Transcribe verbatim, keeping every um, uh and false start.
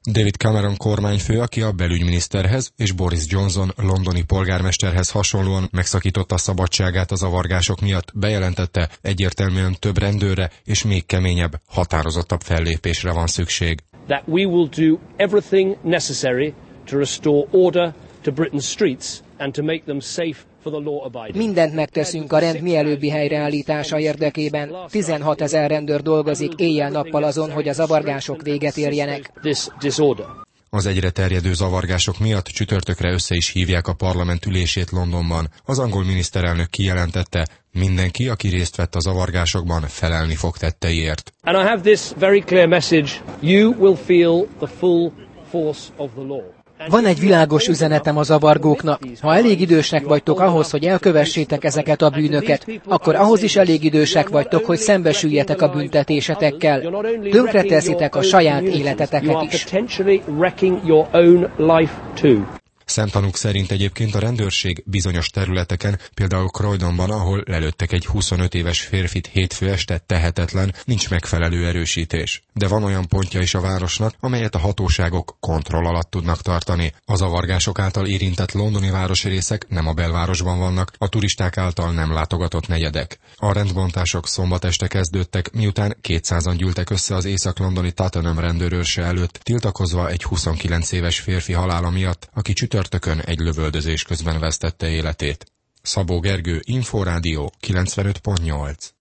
David Cameron kormányfő, aki a belügyminiszterhez és Boris Johnson londoni polgármesterhez hasonlóan megszakította szabadságát a zavargások miatt, bejelentette, egyértelműen több rendőrre és még keményebb, határozottabb fellépésre van szükség. That we will do everything necessary to restore order to Britain's streets and to make them safe for the law-abiding. Mindent megteszünk a rend mielőbbi helyreállítása érdekében. tizenhat ezer rendőr dolgozik éjjel-nappal azon, hogy a zavargások véget érjenek. This disorder. Az egyre terjedő zavargások miatt csütörtökre össze is hívják a parlament ülését Londonban. Az angol miniszterelnök kijelentette, mindenki, aki részt vett a zavargásokban, felelni fog tetteiért. And I have this very clear message. You will feel the full force of the law. Van egy világos üzenetem a zavargóknak. Ha elég idősek vagytok ahhoz, hogy elkövessétek ezeket a bűnöket, akkor ahhoz is elég idősek vagytok, hogy szembesüljetek a büntetésetekkel. Tönkreteszitek a saját életeteket is. Szemtanúk szerint egyébként a rendőrség bizonyos területeken, például Croydonban, ahol lelőttek egy huszonöt éves férfit hétfő este, tehetetlen, nincs megfelelő erősítés. De van olyan pontja is a városnak, amelyet a hatóságok kontroll alatt tudnak tartani. A zavargások által érintett londoni városrészek nem a belvárosban vannak, a turisták által nem látogatott negyedek. A rendbontások szombat este kezdődtek, miután kétszázan gyűltek össze az észak-londoni Tottenham rendőrőrse előtt, tiltakozva egy huszonkilenc éves férfi halála miatt, aki csütörtökön egy lövöldözés közben vesztette életét. Szabó Gergő, Inforádió kilencvenöt pont nyolc.